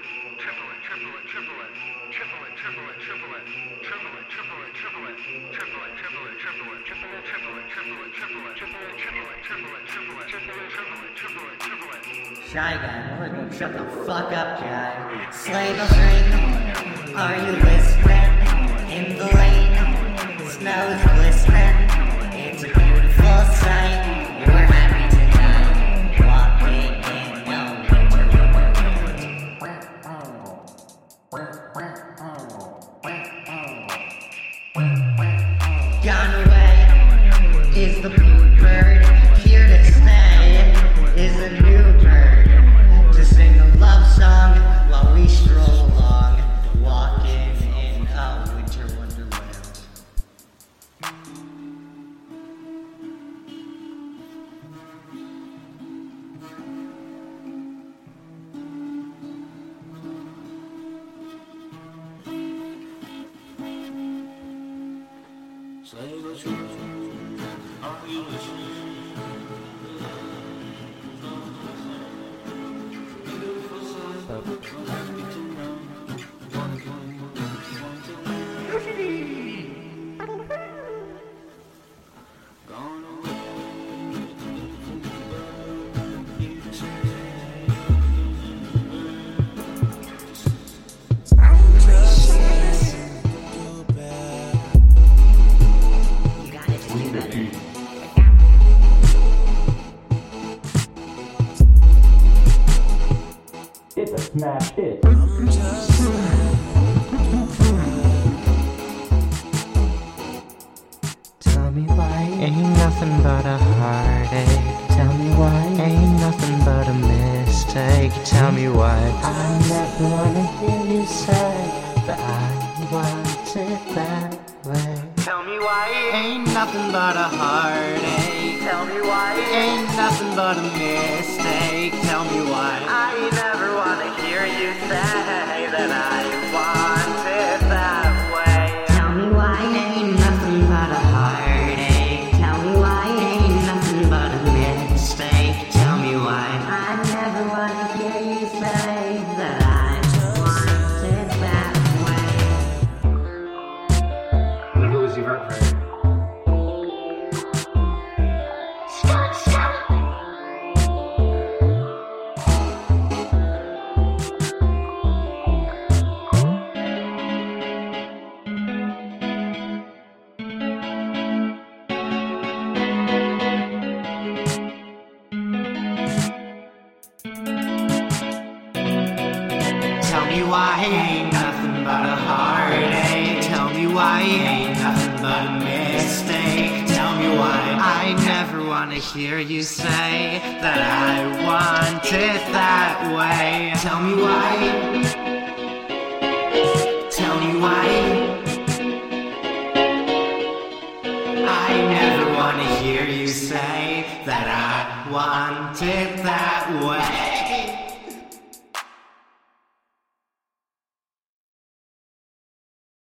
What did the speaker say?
Shy guy, shut the fuck up, guy. Slay the ring, are you listening? In the lane, snow is glistening. It's a beautiful sight. We're happy tonight, walking in the gone away is the bluebird. Here to stay is a new bird to sing a love song while we stroll along, walking in a winter wonderland. Say the truth, are you listening? It's a smash hit. Tell me why ain't nothing but a heartache. Tell me why ain't nothing but a mistake. Tell me why I never wanna hear you say that I want it that way. Tell me why ain't nothing but a heartache. Tell me why ain't nothing but a mistake. Tell me why I never wanna hear you say that I want it that way. Tell me why ain't nothing but a heartache. Tell me why ain't nothing but a mistake. Tell me why I never wanna hear you say that I want it that way. Who was your friend? Tell me why ain't nothing but a heartache. Tell me why ain't nothing but a mistake. Tell me why I never wanna hear you say that I want it that way. Tell me why. Tell me why. I never wanna hear you say that I want it that way.